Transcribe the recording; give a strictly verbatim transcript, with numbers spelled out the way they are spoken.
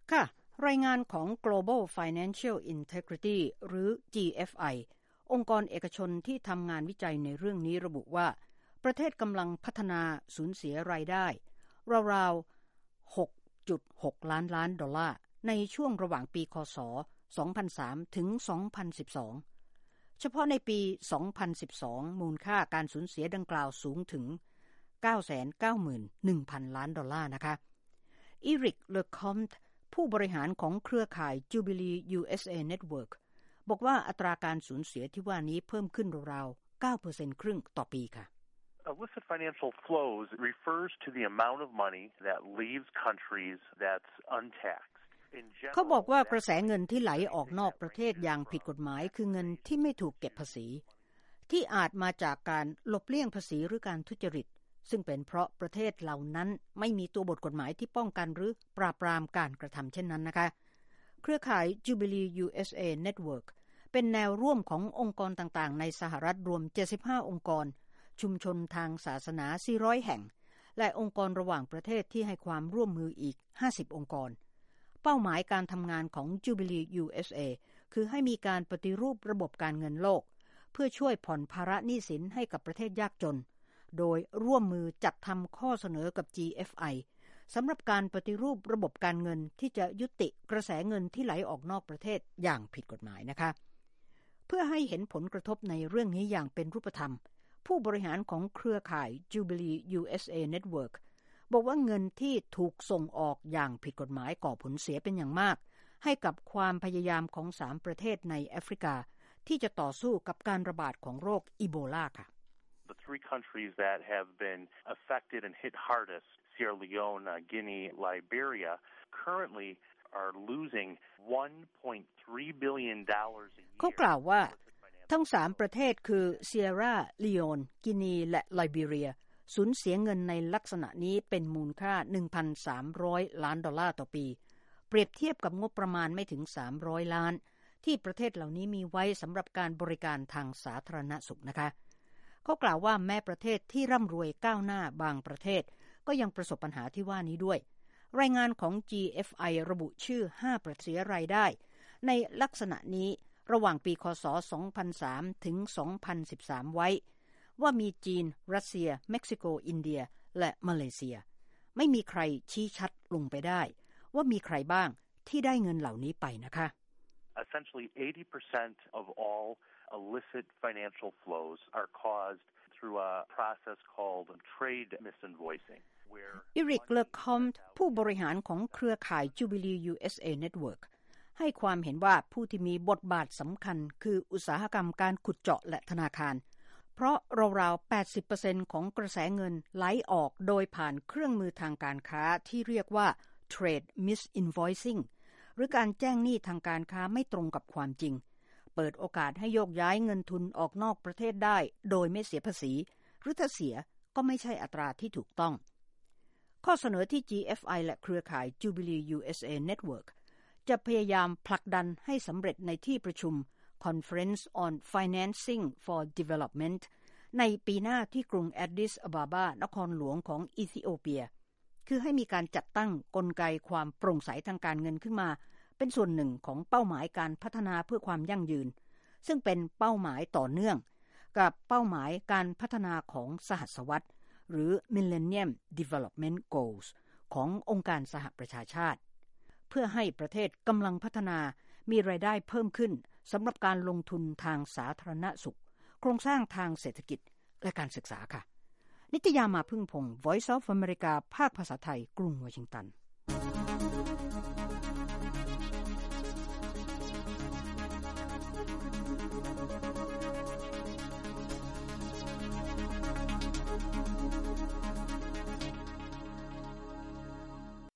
ค่ะรายงานของ Global Financial Integrity หรือ จี เอฟ ไอ องค์กรเอกชนที่ทำงานวิจัยในเรื่องนี้ระบุว่าประเทศกำลังพัฒนาสูญเสียรายได้ราวๆ หกจุดหก ล้านล้านดอลลาร์ในช่วงระหว่างปีค.ศ. สองพันสามถึงสองพันสิบสองเฉพาะในปีสองพันสิบสองมูลค่าการสูญเสียดังกล่าวสูงถึง เก้าแสนเก้าหมื่นหนึ่งพัน ล้านดอลลาร์นะคะอีริก เลอคอมต์ผู้บริหารของเครือข่าย Jubilee ยู เอส เอ Network บอกว่าอัตราการสูญเสียที่ว่านี้เพิ่มขึ้นราวๆ เก้าเปอร์เซ็นต์ ครึ่งต่อปีค่ะ Illicit financial flows refers to the amount of money that leaves countries that's untaxed. เขาบอกว่ากระแสเงินที่ไหลออกนอกประเทศอย่างผิดกฎหมายคือเงินที่ไม่ถูกเก็บภาษีที่อาจมาจากการหลบเลี่ยงภาษีหรือการทุจริตซึ่งเป็นเพราะประเทศเหล่านั้นไม่มีตัวบทกฎหมายที่ป้องกันหรือปราบปรามการกระทำเช่นนั้นนะคะเครือข่าย Jubilee ยู เอส เอ Network เป็นแนวร่วมขององค์กรต่างๆในสหรัฐรวมเจ็ดสิบห้าองค์กรชุมชนทางศาสนาสี่ร้อยแห่งและองค์กรระหว่างประเทศที่ให้ความร่วมมืออีกห้าสิบองค์กรเป้าหมายการทำงานของ Jubilee ยู เอส เอ คือให้มีการปฏิรูประบบการเงินโลกเพื่อช่วยผ่อนภาระหนี้สินให้กับประเทศยากจนโดยร่วมมือจัดทำข้อเสนอกับ จี เอฟ ไอ สำหรับการปฏิรูประบบการเงินที่จะยุติกระแสเงินที่ไหลออกนอกประเทศอย่างผิดกฎหมายนะคะเพื่อให้เห็นผลกระทบในเรื่องนี้อย่างเป็นรูปธรรมผู้บริหารของเครือข่าย Jubilee ยู เอส เอ Network บอกว่าเงินที่ถูกส่งออกอย่างผิดกฎหมายก่อผลเสียเป็นอย่างมากให้กับความพยายามของสามประเทศในแอฟริกาที่จะต่อสู้กับการระบาดของโรคอีโบลาค่ะ The three countries that have been affected and hit hardest, Sierra Leone, uh, Guinea, Liberia, currently are losing one point three billion dollars a year. เขากล่าวว่าทั้งสามประเทศคือเซียร่าลีโอนกินีและไลบีเรียสูญเสียเงินในลักษณะนี้เป็นมูลค่า หนึ่งพันสามร้อย ล้านดอลลาร์ต่อปีเปรียบเทียบกับงบประมาณไม่ถึงสามร้อยล้านที่ประเทศเหล่านี้มีไว้สำหรับการบริการทางสาธารณสุขนะคะเขากล่าวว่าแม้ประเทศที่ร่ำรวยก้าวหน้าบางประเทศก็ยังประสบปัญหาที่ว่านี้ด้วยรายงานของ จี เอฟ ไอ ระบุชื่อห้าประเทศเสียรายได้ในลักษณะนี้ระหว่างปีค.ศ. สองพันสามถึงสองพันสิบสามไว้ว่ามีจีนรัสเซียเม็กซิโกอินเดียและมาเลเซียไม่มีใครชี้ชัดลงไปได้ว่ามีใครบ้างที่ได้เงินเหล่านี้ไปนะคะ Essentially eighty percent of all illicit financial flows are caused through a process called trade misinvoicing where อีริก เลอคอมต์ผู้บริหารของเครือข่าย Jubilee ยู เอส เอ Network ให้ความเห็นว่าผู้ที่มีบทบาทสำคัญคืออุตสาหกรรมการขุดเจาะและธนาคารเพราะราวๆ แปดสิบเปอร์เซ็นต์ ของกระแสเงินไหลออกโดยผ่านเครื่องมือทางการค้าที่เรียกว่า trade misinvoicing หรือการแจ้งหนี้ทางการค้าไม่ตรงกับความจริงเปิดโอกาสให้โยกย้ายเงินทุนออกนอกประเทศได้โดยไม่เสียภาษีหรือถ้าเสียก็ไม่ใช่อัตราที่ถูกต้องข้อเสนอที่ จี เอฟ ไอ และเครือข่าย Jubilee ยู เอส เอ Network จะพยายามผลักดันให้สำเร็จในที่ประชุม Conference on Financing for Development ในปีหน้าที่กรุงแอดดิสอะบาบานครหลวงของอีธิโอเปียคือให้มีการจัดตั้งกลไกความโปร่งใสทางการเงินขึ้นมาเป็นส่วนหนึ่งของเป้าหมายการพัฒนาเพื่อความยั่งยืนซึ่งเป็นเป้าหมายต่อเนื่องกับเป้าหมายการพัฒนาของสหศตวรรษหรือ Millennium Development Goals ขององค์การสหประชาชาติเพื่อให้ประเทศกำลังพัฒนามีรายได้เพิ่มขึ้นสำหรับการลงทุนทางสาธารณสุขโครงสร้างทางเศรษฐกิจและการศึกษาค่ะนิตยามาพึ่งพงศ์ Voice of America ภาคภาษาไทยกรุงวอชิงตัน